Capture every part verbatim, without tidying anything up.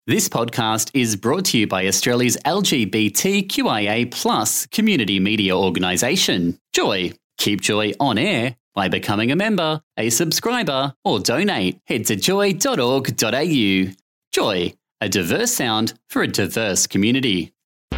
This podcast is brought to you by Australia's L G B T Q I A plus community media organisation, Joy. Keep Joy on air by becoming a member, a subscriber, or donate. Head to joy dot org dot a u. Joy, a diverse sound for a diverse community.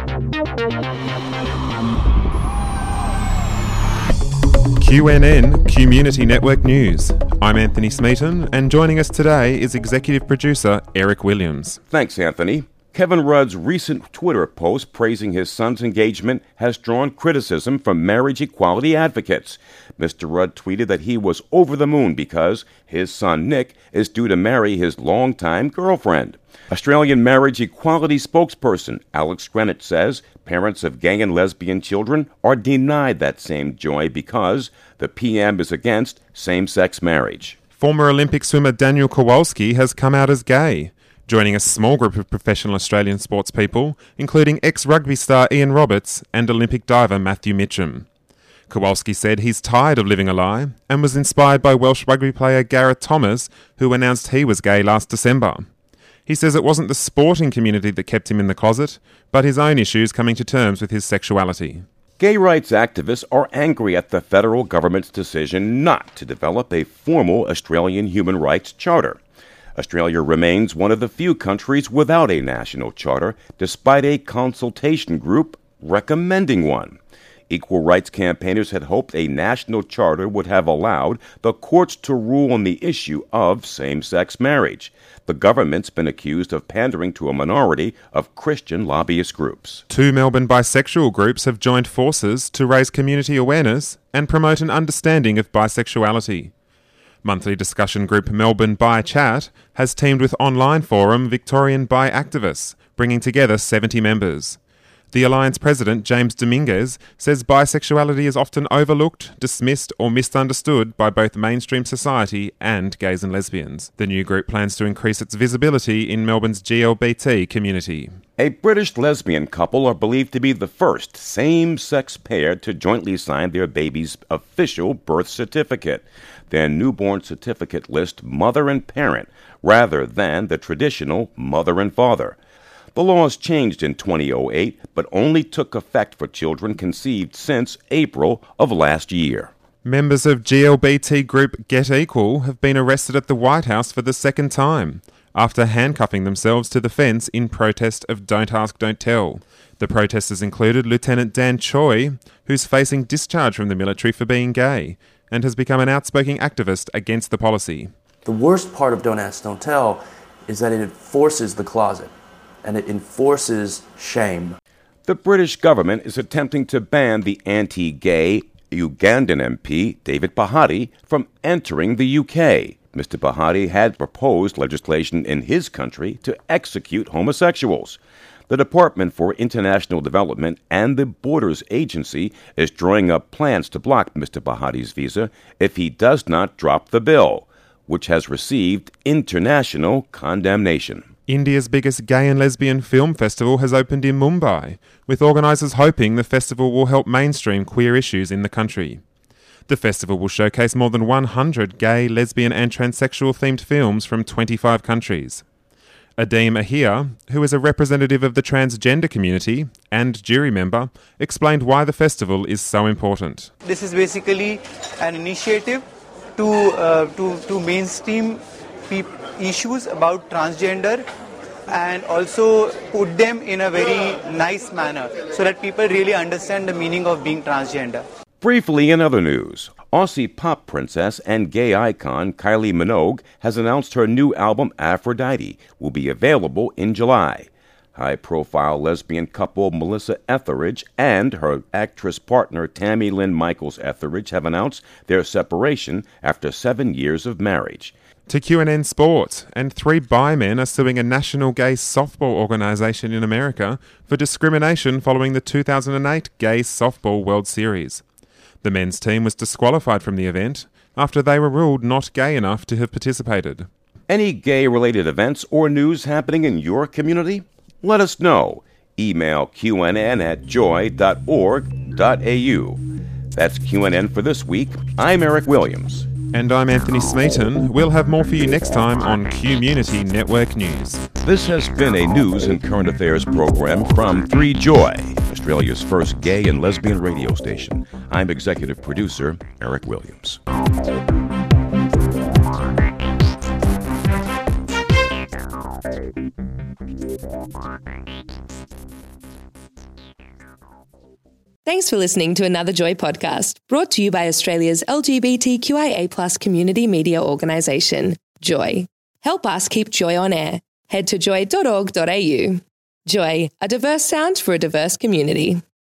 Q N N Community Network News. I'm Anthony Smeaton, and joining us today is executive producer Eric Williams. Thanks, Anthony. Kevin Rudd's recent Twitter post praising his son's engagement has drawn criticism from marriage equality advocates. Mister Rudd tweeted that he was over the moon because his son Nick is due to marry his longtime girlfriend. Australian marriage equality spokesperson Alex Greenwich says parents of gay and lesbian children are denied that same joy because the P M is against same-sex marriage. Former Olympic swimmer Daniel Kowalski has come out as gay, joining a small group of professional Australian sports people, including ex-rugby star Ian Roberts and Olympic diver Matthew Mitcham. Kowalski said he's tired of living a lie and was inspired by Welsh rugby player Gareth Thomas, who announced he was gay last December. He says it wasn't the sporting community that kept him in the closet, but his own issues coming to terms with his sexuality. Gay rights activists are angry at the federal government's decision not to develop a formal Australian human rights charter. Australia remains one of the few countries without a national charter, despite a consultation group recommending one. Equal rights campaigners had hoped a national charter would have allowed the courts to rule on the issue of same-sex marriage. The government's been accused of pandering to a minority of Christian lobbyist groups. Two Melbourne bisexual groups have joined forces to raise community awareness and promote an understanding of bisexuality. Monthly discussion group Melbourne Bi Chat has teamed with online forum Victorian Bi Activists, bringing together seventy members. The Alliance president, James Dominguez, says bisexuality is often overlooked, dismissed or misunderstood by both mainstream society and gays and lesbians. The new group plans to increase its visibility in Melbourne's G L B T community. A British lesbian couple are believed to be the first same-sex pair to jointly sign their baby's official birth certificate. Their newborn certificate lists mother and parent rather than the traditional mother and father. The laws changed in twenty oh eight, but only took effect for children conceived since April of last year. Members of G L B T group Get Equal have been arrested at the White House for the second time, after handcuffing themselves to the fence in protest of Don't Ask, Don't Tell. The protesters included Lieutenant Dan Choi, who's facing discharge from the military for being gay, and has become an outspoken activist against the policy. The worst part of Don't Ask, Don't Tell is that it enforces the closet. And it enforces shame. The British government is attempting to ban the anti-gay Ugandan M P David Bahati from entering the U K. Mister Bahati had proposed legislation in his country to execute homosexuals. The Department for International Development and the Borders Agency is drawing up plans to block Mister Bahati's visa if he does not drop the bill, which has received international condemnation. India's biggest gay and lesbian film festival has opened in Mumbai, with organisers hoping the festival will help mainstream queer issues in the country. The festival will showcase more than one hundred gay, lesbian and transsexual-themed films from twenty-five countries. Adeem Ahir, who is a representative of the transgender community and jury member, explained why the festival is so important. This is basically an initiative to, uh, to, to mainstream people issues about transgender and also put them in a very nice manner so that people really understand the meaning of being transgender. Briefly in other news, Aussie pop princess and gay icon Kylie Minogue has announced her new album Aphrodite will be available in July. High-profile lesbian couple Melissa Etheridge and her actress partner Tammy Lynn Michaels Etheridge have announced their separation after seven years of marriage. To Q N N Sport, and three bi men are suing a national gay softball organisation in America for discrimination following the two thousand eight Gay Softball World Series. The men's team was disqualified from the event after they were ruled not gay enough to have participated. Any gay-related events or news happening in your community? Let us know. Email Q N N at joy dot org dot a u. That's Q N N for this week. I'm Eric Williams. And I'm Anthony Smeaton. We'll have more for you next time on Community Network News. This has been a news and current affairs program from three Joy, Australia's first gay and lesbian radio station. I'm executive producer Eric Williams. Thanks for listening to another Joy podcast, brought to you by Australia's L G B T Q I A plus community media organisation, Joy. Help us keep Joy on air. Head to joy dot org dot a u. Joy, a diverse sound for a diverse community.